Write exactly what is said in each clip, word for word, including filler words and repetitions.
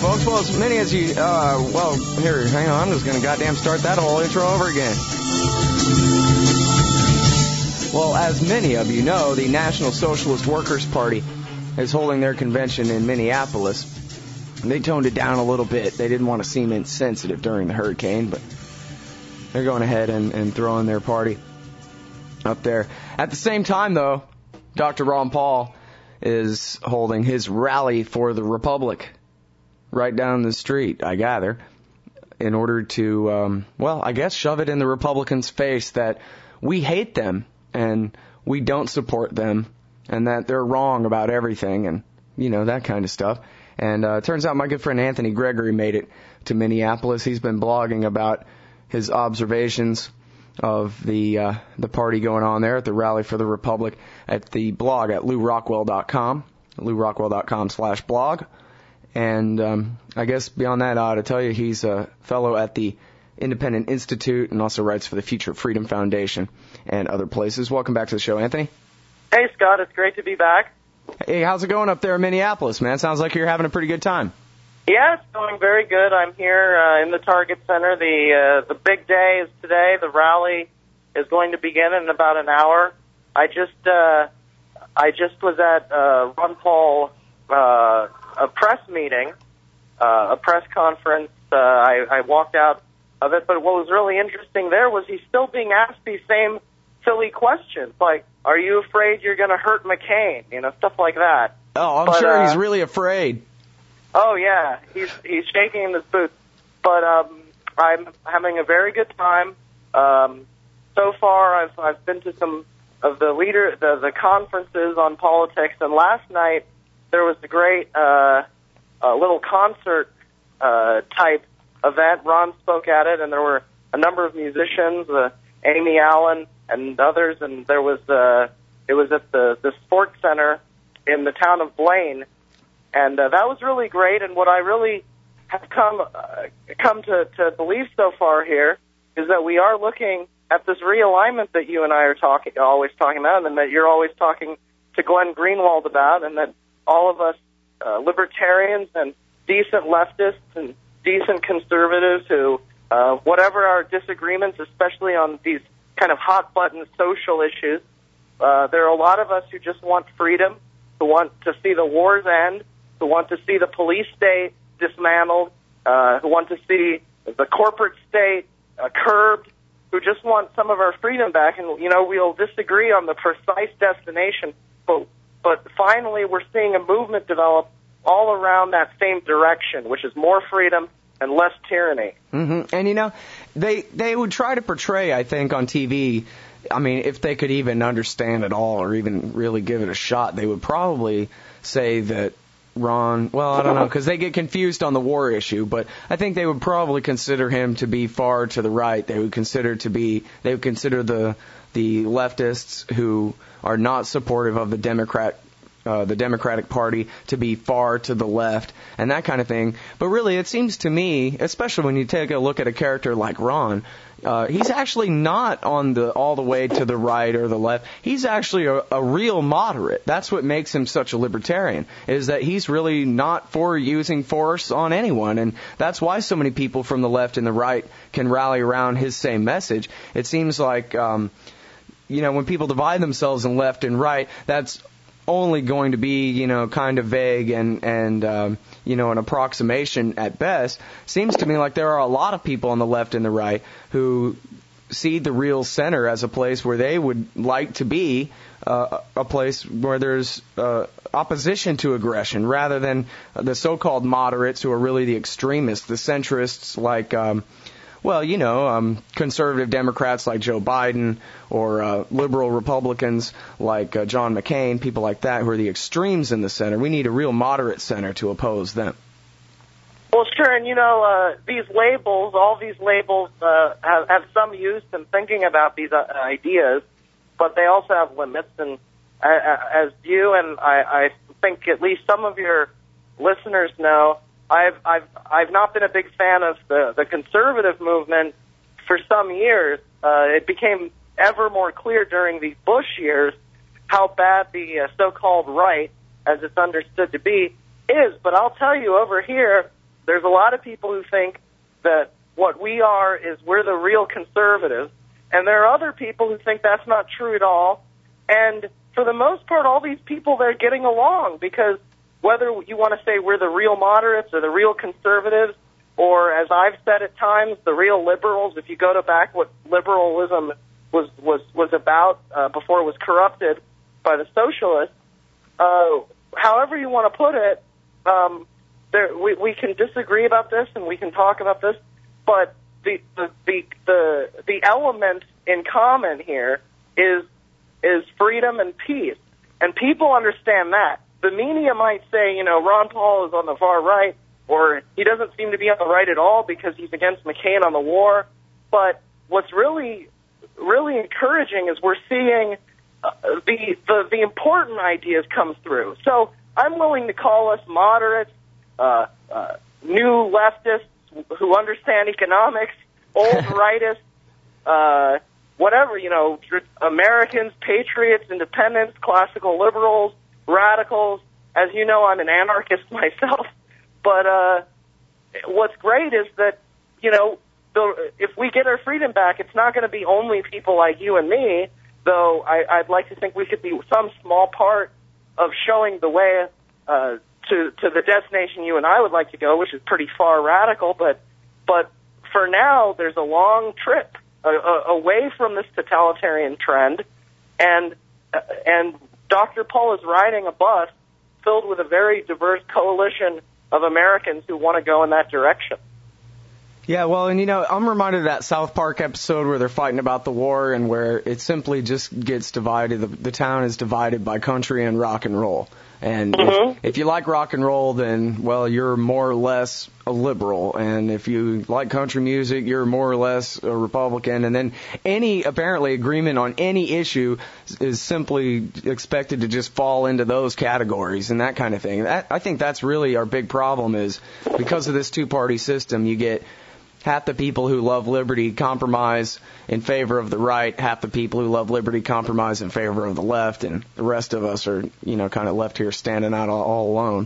folks. Well, as many as you, uh, well, here, hang on. I'm just going to goddamn start that whole intro over again. Well, as many of you know, the National Socialist Workers Party is holding their convention in Minneapolis. They toned it down a little bit. They didn't want to seem insensitive during the hurricane, but they're going ahead and, and throwing their party up there. At the same time, though, Doctor Ron Paul is holding his rally for the Republic right down the street, I gather, in order to, um, well, I guess shove it in the Republicans' face that we hate them and we don't support them and that they're wrong about everything and, you know, that kind of stuff. And uh, it turns out my good friend Anthony Gregory made it to Minneapolis. He's been blogging about his observations of the uh, the party going on there at the Rally for the Republic at the blog at lou rockwell dot com, lou rockwell dot com slash blog. And um, I guess beyond that, I ought to tell you he's a fellow at the Independent Institute and also writes for the Future Freedom Foundation and other places. Welcome back to the show, Anthony. Hey, Scott. It's great to be back. Hey, how's it going up there in Minneapolis, man? Sounds like you're having a pretty good time. Yeah, it's going very good. I'm here uh, in the Target Center. The uh, the big day is today. The rally is going to begin in about an hour. I just uh, I just was at uh, Ron Paul uh, a press meeting, uh, a press conference. Uh, I, I walked out of it, but what was really interesting there was he's still being asked these same silly questions, like, "Are you afraid you're going to hurt McCain?" You know, stuff like that. Oh, I'm but, sure uh, he's really afraid. Oh, yeah, he's he's shaking in his boots. But um, I'm having a very good time. Um, so far, I've I've been to some of the leader the, the conferences on politics, and last night there was a great uh, uh, little concert uh, type event. Ron spoke at it, and there were a number of musicians, uh, Amy Allen and others, and there was uh, it was at the the Sports Center in the town of Blaine. And uh, that was really great, and what I really have come uh, come to, to believe so far here is that we are looking at this realignment that you and I are talking, always talking about, and that you're always talking to Glenn Greenwald about, and that all of us uh, libertarians and decent leftists and decent conservatives who, uh, whatever our disagreements, especially on these kind of hot-button social issues, uh, there are a lot of us who just want freedom, who want to see the wars end, who want to see the police state dismantled, uh, who want to see the corporate state uh, curbed, who just want some of our freedom back. And, you know, we'll disagree on the precise destination, but, but finally we're seeing a movement develop all around that same direction, which is more freedom and less tyranny. Mm-hmm. And, you know, they, they would try to portray, I think, on T V, I mean, if they could even understand it all or even really give it a shot, they would probably say that Ron, well, I don't know, because they get confused on the war issue, but I think they would probably consider him to be far to the right. They would consider to be, they would consider the the leftists who are not supportive of the Democrat, uh, the Democratic Party to be far to the left and that kind of thing. But really, it seems to me, especially when you take a look at a character like Ron, Uh, he's actually not on the all the way to the right or the left. He's actually a, a real moderate. That's what makes him such a libertarian, is that he's really not for using force on anyone. And that's why so many people from the left and the right can rally around his same message. It seems like, um, you know, when people divide themselves in left and right, that's only going to be, you know, kind of vague and, and um, you know, an approximation at best. Seems to me like there are a lot of people on the left and the right who see the real center as a place where they would like to be, uh, a place where there's uh, opposition to aggression, rather than the so-called moderates who are really the extremists, the centrists like... Um, Well, you know, um, conservative Democrats like Joe Biden or uh, liberal Republicans like uh, John McCain, people like that who are the extremes in the center. We need a real moderate center to oppose them. Well, sure, and you know, uh, these labels, all these labels uh, have, have some use in thinking about these uh, ideas, but they also have limits. And uh, as you and I, I think at least some of your listeners know, I've I've I've not been a big fan of the, the conservative movement for some years. Uh, it became ever more clear during the Bush years how bad the uh, so-called right, as it's understood to be, is. But I'll tell you, over here there's a lot of people who think that what we are is we're the real conservatives, and there are other people who think that's not true at all. And for the most part, all these people, they're getting along, because whether you want to say we're the real moderates or the real conservatives, or as I've said at times, the real liberals, if you go to back what liberalism was was was about uh, before it was corrupted by the socialists, uh, however you want to put it, um, there, we, we can disagree about this and we can talk about this, but the the the the, the element in common here is is freedom and peace, and people understand that. The media might say, you know, Ron Paul is on the far right, or he doesn't seem to be on the right at all because he's against McCain on the war. But what's really, really encouraging is we're seeing uh, the, the the important ideas come through. So I'm willing to call us moderates, uh, uh, new leftists who understand economics, old rightists, uh, whatever, you know, Americans, patriots, independents, classical liberals, radicals. As you know, I'm an anarchist myself. But uh, what's great is that, you know, the, if we get our freedom back, it's not going to be only people like you and me, though I, I'd like to think we could be some small part of showing the way uh, to, to the destination you and I would like to go, which is pretty far radical. But, but for now, there's a long trip uh, uh, away from this totalitarian trend, and uh, and Doctor Paul is riding a bus filled with a very diverse coalition of Americans who want to go in that direction. Yeah, well, and you know, I'm reminded of that South Park episode where they're fighting about the war and where it simply just gets divided. The, the town is divided by country and rock and roll. And mm-hmm. if, if you like rock and roll, then, well, you're more or less a liberal. And if you like country music, you're more or less a Republican. And then any, apparently, agreement on any issue is simply expected to just fall into those categories and that kind of thing. That, I think that's really our big problem, is because of this two-party system, you get half the people who love liberty compromise in favor of the right, half the people who love liberty compromise in favor of the left, and the rest of us are, you know, kind of left here standing out all, all alone.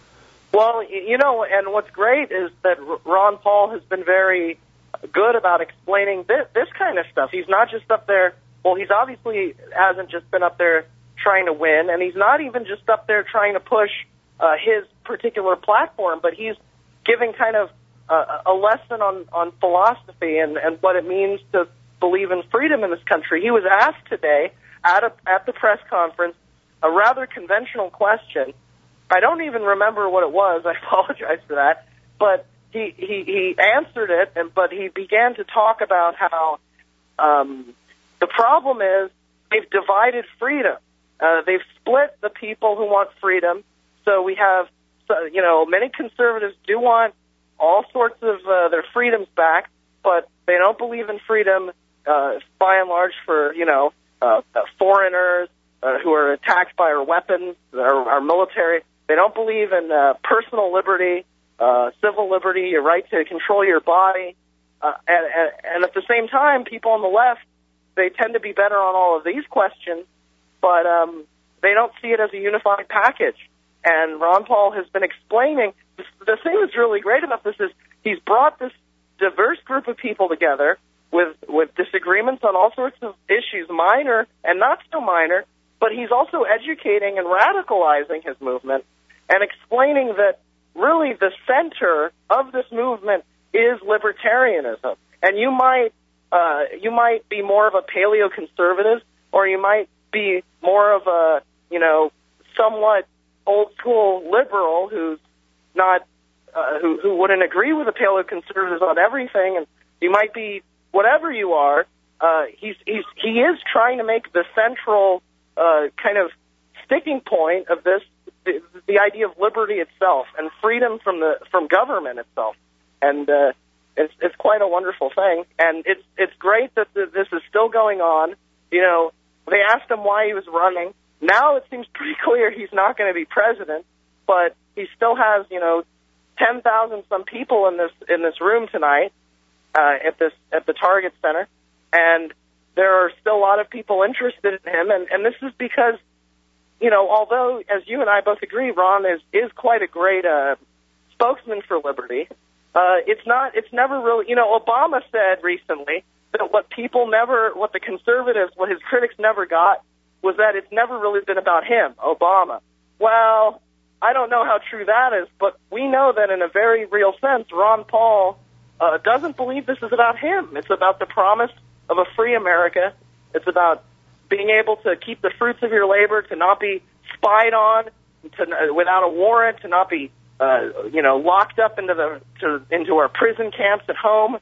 Well, you know, and what's great is that Ron Paul has been very good about explaining this, this kind of stuff. He's not just up there, well, he's obviously hasn't just been up there trying to win, and he's not even just up there trying to push uh, his particular platform, but he's giving kind of Uh, a lesson on, on philosophy and, and what it means to believe in freedom in this country. He was asked today at a, at the press conference a rather conventional question. I don't even remember what it was. I apologize for that. But he, he, he answered it, and but he began to talk about how um, the problem is they've divided freedom. Uh, they've split the people who want freedom. So we have, you know, many conservatives do want all sorts of uh, their freedoms back, but they don't believe in freedom uh, by and large for, you know, uh, uh, foreigners uh, who are attacked by our weapons, our, our military. They don't believe in uh, personal liberty, uh, civil liberty, your right to control your body. Uh, and, and, and at the same time, people on the left, they tend to be better on all of these questions, but um, they don't see it as a unified package. And Ron Paul has been explaining, the thing that's really great about this is he's brought this diverse group of people together with, with disagreements on all sorts of issues, minor and not so minor, but he's also educating and radicalizing his movement and explaining that really the center of this movement is libertarianism. And you might, uh, you might be more of a paleoconservative, or you might be more of a, you know, somewhat old school liberal who's not, uh, who, who wouldn't agree with the paleoconservatives on everything, and you might be whatever you are. Uh, he's, he's, he is trying to make the central uh, kind of sticking point of this the, the idea of liberty itself and freedom from the from government itself, and uh, it's it's quite a wonderful thing. And it's it's great that the, this is still going on. You know, they asked him why he was running. Now it seems pretty clear he's not going to be president, but he still has, you know, ten thousand some people in this in this room tonight uh, at this at the Target Center, and there are still a lot of people interested in him, and, and this is because, you know, although as you and I both agree, Ron is is quite a great uh, spokesman for liberty. Uh, it's not, it's never really, you know, Obama said recently that what people never, what the conservatives, what his critics never got was that it's never really been about him, Obama. Well, I don't know how true that is, but we know that in a very real sense, Ron Paul uh, doesn't believe this is about him. It's about the promise of a free America. It's about being able to keep the fruits of your labor, to not be spied on, to, uh, without a warrant, to not be, uh, you know, locked up into the to, into our prison camps at home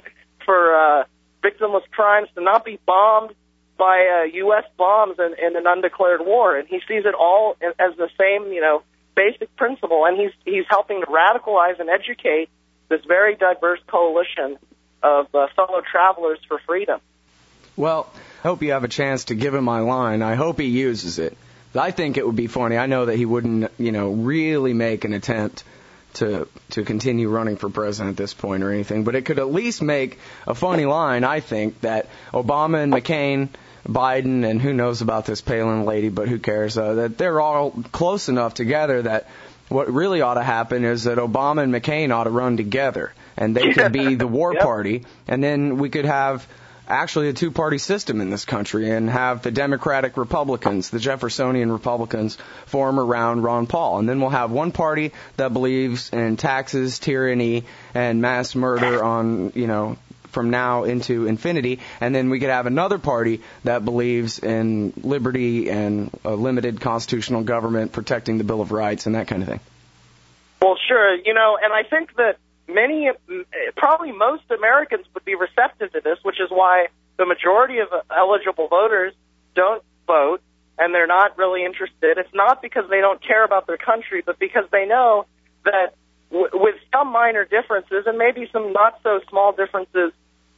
for uh, victimless crimes, to not be bombed by uh, U S bombs in, in an undeclared war. And he sees it all as the same, you know, basic principle. And he's he's helping to radicalize and educate this very diverse coalition of uh, fellow travelers for freedom. Well, I hope you have a chance to give him my line. I hope he uses it. I think it would be funny. I know that he wouldn't, you know, really make an attempt to to continue running for president at this point or anything, but it could at least make a funny line, I think, that Obama and McCain, Biden, and who knows about this Palin lady, but who cares, uh, that they're all close enough together that what really ought to happen is that Obama and McCain ought to run together, and they could be the war yep. party, and then we could have actually a two-party system in this country and have the Democratic Republicans, the Jeffersonian Republicans, form around Ron Paul. And then we'll have one party that believes in taxes, tyranny, and mass murder on, you know, from now into infinity. And then we could have another party that believes in liberty and a limited constitutional government protecting the Bill of Rights and that kind of thing. Well, sure. You know, and I think that many, probably most Americans would be receptive to this, which is why the majority of eligible voters don't vote, and they're not really interested. It's not because they don't care about their country, but because they know that w- with some minor differences, and maybe some not so small differences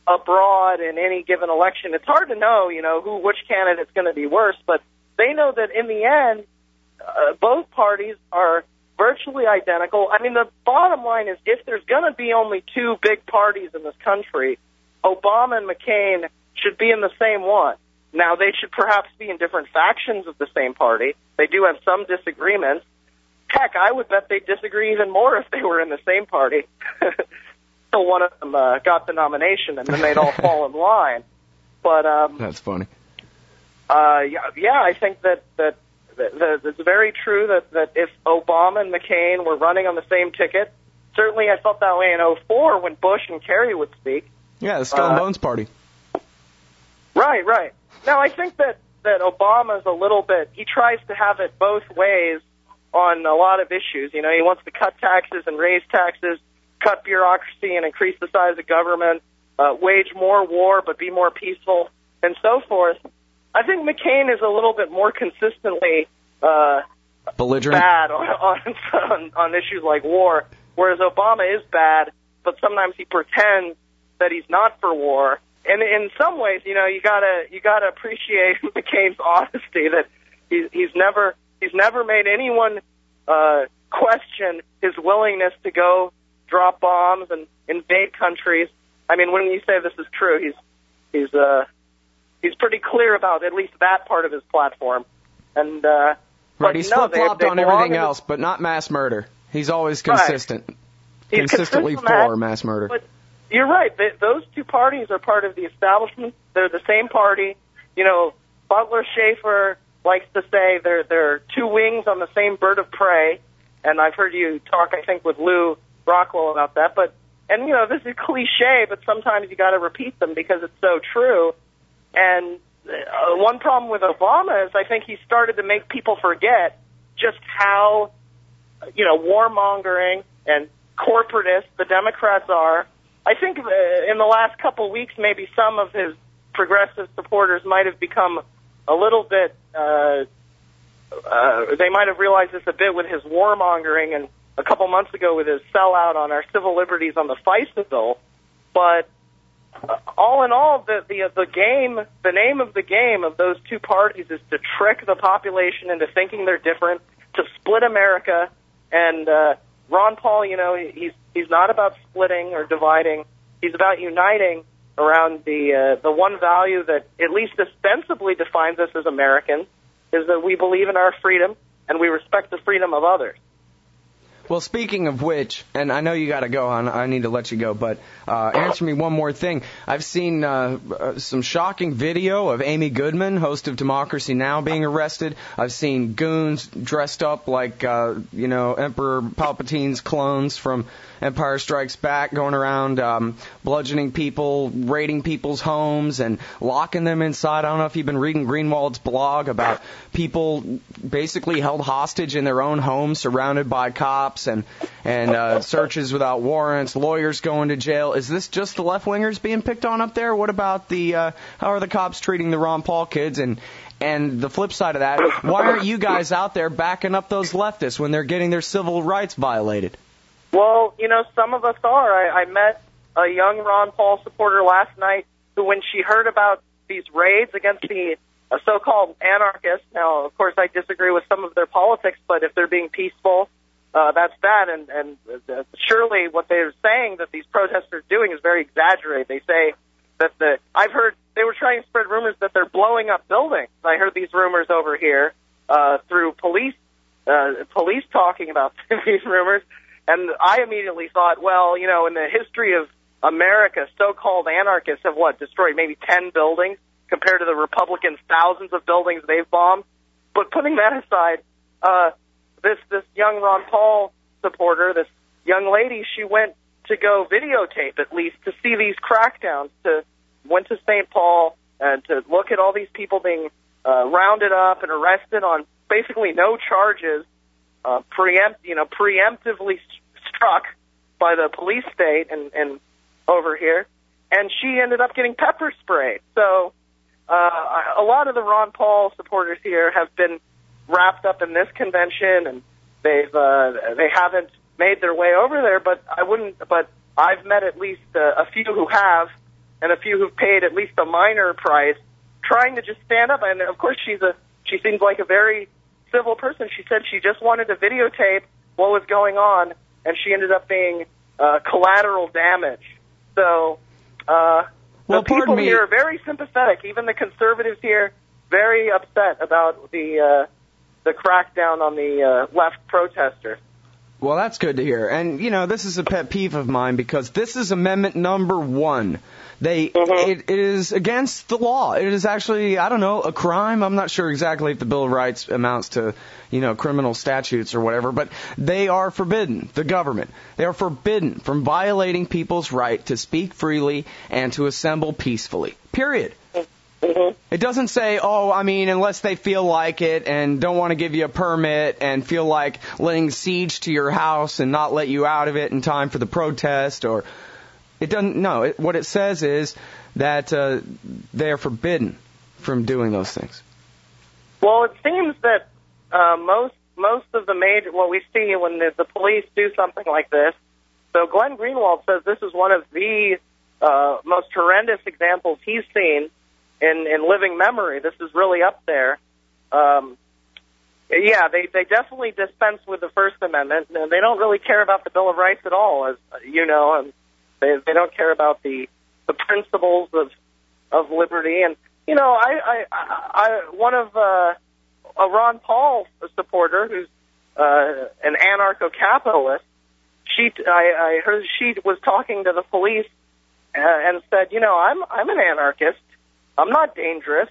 abroad in any given election, it's hard to know, you know, who, which candidate's going to be worse, but they know that in the end, uh, both parties are virtually identical. I mean, the bottom line is if there's going to be only two big parties in this country, Obama and McCain should be in the same one. Now, they should perhaps be in different factions of the same party. They do have some disagreements. Heck, I would bet they'd disagree even more if they were in the same party. So one of them uh, got the nomination, and then they'd all fall in line. But um, that's funny. Uh, yeah, yeah, I think that that. It's very true that, that if Obama and McCain were running on the same ticket, certainly I felt that way in oh four when Bush and Kerry would speak. Yeah, the Skull and uh, Bones Party. Right, right. Now, I think that, that Obama's a little bit, he tries to have it both ways on a lot of issues. You know, he wants to cut taxes and raise taxes, cut bureaucracy and increase the size of government, uh, wage more war but be more peaceful, and so forth. I think McCain is a little bit more consistently uh, belligerent, bad on, on on issues like war, whereas Obama is bad, but sometimes he pretends that he's not for war. And in some ways, you know, you gotta you gotta appreciate McCain's honesty that he's he's never he's never made anyone uh, question his willingness to go drop bombs and invade countries. I mean, when you say this is true, he's he's uh. He's pretty clear about at least that part of his platform. And uh, right, he's no, flip-flopped on everything else, but not mass murder. He's always consistent. Right. He's consistently consistent for mass murder. But you're right. They, those two parties are part of the establishment. They're the same party. You know, Butler Schaefer likes to say they're, they're two wings on the same bird of prey. And I've heard you talk, I think, with Lou Rockwell about that. But and, you know, this is cliche, but sometimes you got to repeat them because it's so true. And uh, one problem with Obama is I think he started to make people forget just how, you know, warmongering and corporatist the Democrats are. I think uh, in the last couple of weeks, maybe some of his progressive supporters might have become a little bit, uh, uh, they might have realized this a bit with his warmongering and a couple months ago with his sellout on our civil liberties on the FISA bill. But Uh, all in all, the, the the game, the name of the game of those two parties is to trick the population into thinking they're different, to split America. And uh, Ron Paul, you know, he's he's not about splitting or dividing. He's about uniting around the uh, the one value that at least ostensibly defines us as Americans, is that we believe in our freedom and we respect the freedom of others. Well, speaking of which, and I know you got to go on, I need to let you go, but uh, answer me one more thing. I've seen uh, uh, some shocking video of Amy Goodman, host of Democracy Now!, being arrested. I've seen goons dressed up like, uh, you know, Emperor Palpatine's clones from Empire Strikes Back, going around um, bludgeoning people, raiding people's homes, and locking them inside. I don't know if you've been reading Greenwald's blog about people basically held hostage in their own homes, surrounded by cops, and and uh, searches without warrants, lawyers going to jail. Is this just the left-wingers being picked on up there? What about the, uh, how are the cops treating the Ron Paul kids? And and the flip side of that, why aren't you guys out there backing up those leftists when they're getting their civil rights violated? Well, you know, some of us are. I, I met a young Ron Paul supporter last night who, when she heard about these raids against the uh, so-called anarchists, now, of course, I disagree with some of their politics, but if they're being peaceful, uh, that's that. And, and uh, surely what they're saying that these protesters are doing is very exaggerated. They say that the, I've heard they were trying to spread rumors that they're blowing up buildings. I heard these rumors over here uh, through police, uh, police talking about these rumors. And I immediately thought, well, you know, in the history of America, so-called anarchists have, what, destroyed maybe ten buildings compared to the Republicans' thousands of buildings they've bombed. But putting that aside, uh, this this young Ron Paul supporter, this young lady, she went to go videotape, at least, to see these crackdowns, to went to Saint Paul and to look at all these people being uh, rounded up and arrested on basically no charges, uh, preempt, you know, preemptively struck by the police state and, and over here, and she ended up getting pepper sprayed. So uh, a lot of the Ron Paul supporters here have been wrapped up in this convention, and they've uh, they haven't made their way over there. But I wouldn't. But I've met at least uh, a few who have, and a few who've paid at least a minor price, trying to just stand up. And of course, she's a she seems like a very civil person. She said she just wanted to videotape what was going on, and she ended up being uh, collateral damage. So uh, well, the people me. here are very sympathetic. Even the conservatives here, very upset about the uh, the crackdown on the uh, left protesters. Well, that's good to hear. And, you know, this is a pet peeve of mine because this is amendment number one. They, mm-hmm. it, it is against the law. It is actually, I don't know, a crime. I'm not sure exactly if the Bill of Rights amounts to, you know, criminal statutes or whatever, but they are forbidden, the government. They are forbidden from violating people's right to speak freely and to assemble peacefully. Period. Mm-hmm. It doesn't say, oh, I mean, unless they feel like it and don't want to give you a permit and feel like laying siege to your house and not let you out of it in time for the protest, or it doesn't. No, it, what it says is that uh, they are forbidden from doing those things. Well, it seems that uh, most most of the major what we see when the, the police do something like this. So Glenn Greenwald says this is one of the uh, most horrendous examples he's seen in, in living memory. This is really up there. Um, yeah, they, they definitely dispense with the First Amendment, and they don't really care about the Bill of Rights at all, as you know, and they, they don't care about the, the principles of of liberty. And, you know, I, I, I one of uh, a Ron Paul supporter who's uh, an anarcho-capitalist, she, I, I heard she was talking to the police uh, and said, you know, I'm I'm an anarchist. I'm not dangerous,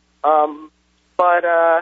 um, but uh,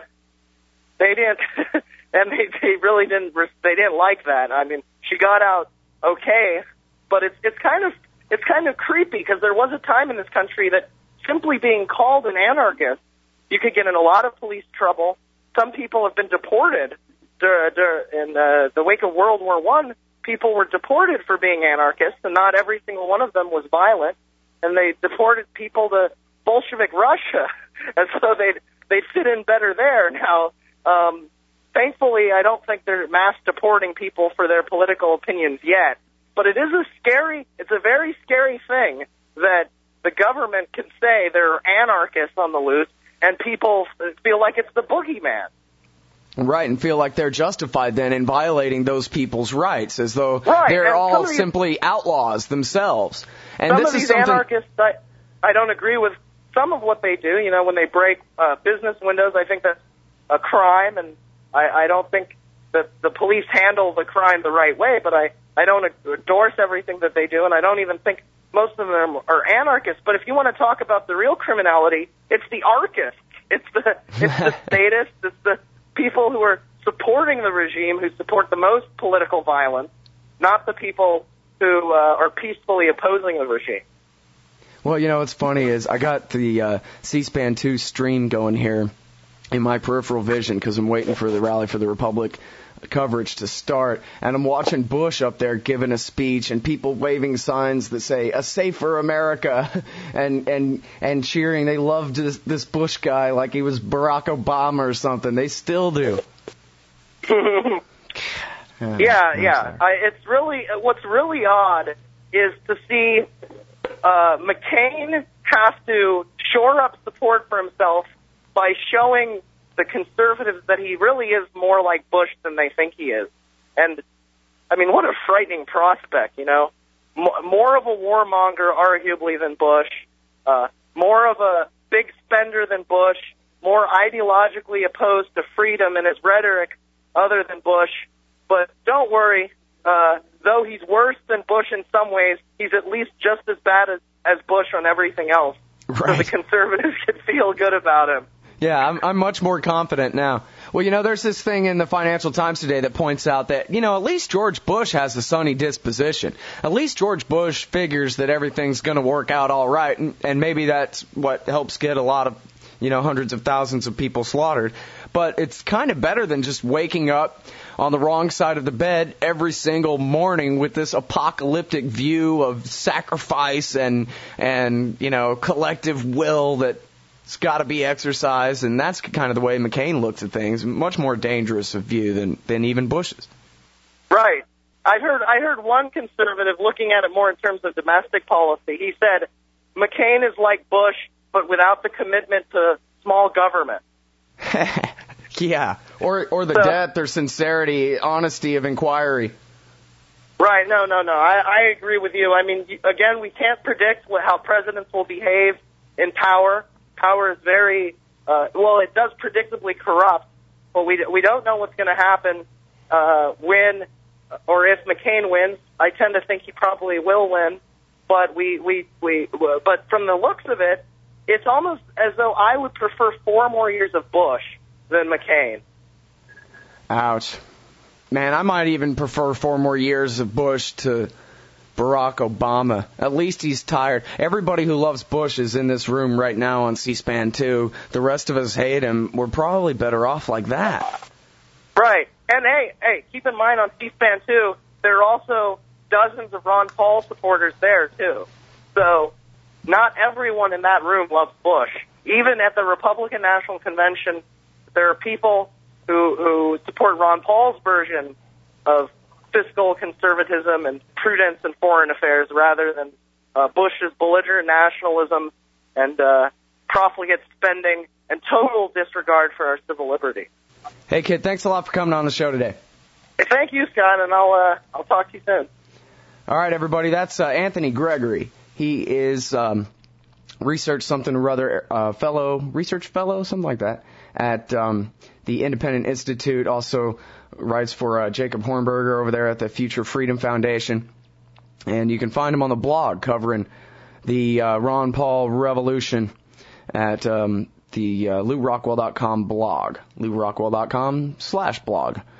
they didn't, and they, they really didn't. They didn't like that. I mean, she got out okay, but it's it's kind of it's kind of creepy because there was a time in this country that simply being called an anarchist, you could get in a lot of police trouble. Some people have been deported dur- dur- in uh, the wake of World War One. People were deported for being anarchists, and not every single one of them was violent. And they deported people to Bolshevik Russia, and so they'd, they'd fit in better there. Now, um, thankfully, I don't think they're mass deporting people for their political opinions yet, but it is a scary, it's a very scary thing that the government can say there are anarchists on the loose, and people feel like it's the boogeyman. Right, and feel like they're justified then in violating those people's rights, as though right. they're and all these, simply outlaws themselves. And some this of these is something... anarchists, I, I don't agree with some of what they do. You know, when they break uh, business windows, I think that's a crime, and I, I don't think that the police handle the crime the right way, but I, I don't endorse everything that they do, and I don't even think most of them are anarchists. But if you want to talk about the real criminality, it's the archists. It's the it's the statists. It's the people who are supporting the regime, who support the most political violence, not the people who uh, are peacefully opposing the regime. Well, you know, what's funny is I got the uh, C-SPAN two stream going here in my peripheral vision because I'm waiting for the Rally for the Republic coverage to start, and I'm watching Bush up there giving a speech and people waving signs that say "A Safer America" and and and cheering. They loved this, this Bush guy like he was Barack Obama or something. They still do. yeah, yeah. I, it's really what's really odd is to see uh, McCain have to shore up support for himself by showing the conservatives that he really is more like Bush than they think he is. And, I mean, what a frightening prospect, you know. M- more of a warmonger, arguably, than Bush. Uh, more of a big spender than Bush. More ideologically opposed to freedom in his rhetoric other than Bush. But don't worry, uh, though he's worse than Bush in some ways, he's at least just as bad as, as Bush on everything else. Right. So the conservatives can feel good about him. Yeah, I'm, I'm much more confident now. Well, you know, there's this thing in the Financial Times today that points out that, you know, at least George Bush has a sunny disposition. At least George Bush figures that everything's going to work out all right, and, and maybe that's what helps get a lot of, you know, hundreds of thousands of people slaughtered. But it's kind of better than just waking up on the wrong side of the bed every single morning with this apocalyptic view of sacrifice and, and you know, collective will that it's got to be exercised, and that's kind of the way McCain looks at things. Much more dangerous a view than, than even Bush's. Right. I heard I heard one conservative looking at it more in terms of domestic policy. He said McCain is like Bush, but without the commitment to small government. Yeah, or or the so, depth or sincerity, honesty of inquiry. Right. No, no, no. I, I agree with you. I mean, again, we can't predict what, how presidents will behave in power. Power is very, uh, well, it does predictably corrupt, but we we don't know what's going to happen uh, when or if McCain wins. I tend to think he probably will win, but we, we, we but from the looks of it, it's almost as though I would prefer four more years of Bush than McCain. Ouch. Man, I might even prefer four more years of Bush to Barack Obama. At least he's tired. Everybody who loves Bush is in this room right now on C-SPAN two. The rest of us hate him. We're probably better off like that. Right. And hey, hey, keep in mind on C-SPAN two, there are also dozens of Ron Paul supporters there, too. So not everyone in that room loves Bush. Even at the Republican National Convention, there are people who, who support Ron Paul's version of fiscal conservatism and prudence in foreign affairs rather than uh, Bush's belligerent nationalism and uh, profligate spending and total disregard for our civil liberty. Hey, kid, thanks a lot for coming on the show today. Hey, thank you, Scott, and I'll uh, I'll talk to you soon. All right, everybody, that's uh, Anthony Gregory. He is um, research something or other, uh, fellow, research fellow, something like that, at um, the Independent Institute, also writes for uh, Jacob Hornberger over there at the Future Freedom Foundation. And you can find him on the blog covering the uh, Ron Paul revolution at um, the uh, Lew Rockwell dot com blog, Lew Rockwell dot com slash blog.